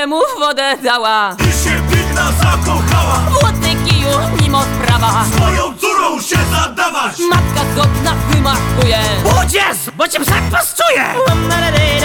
któremu wodę dała. I się biedna zakochała. Młody kiju mimo prawa. Z moją córą się zadawać. Matka z okna wymachuje. Uciec, bo cię psak pastuje!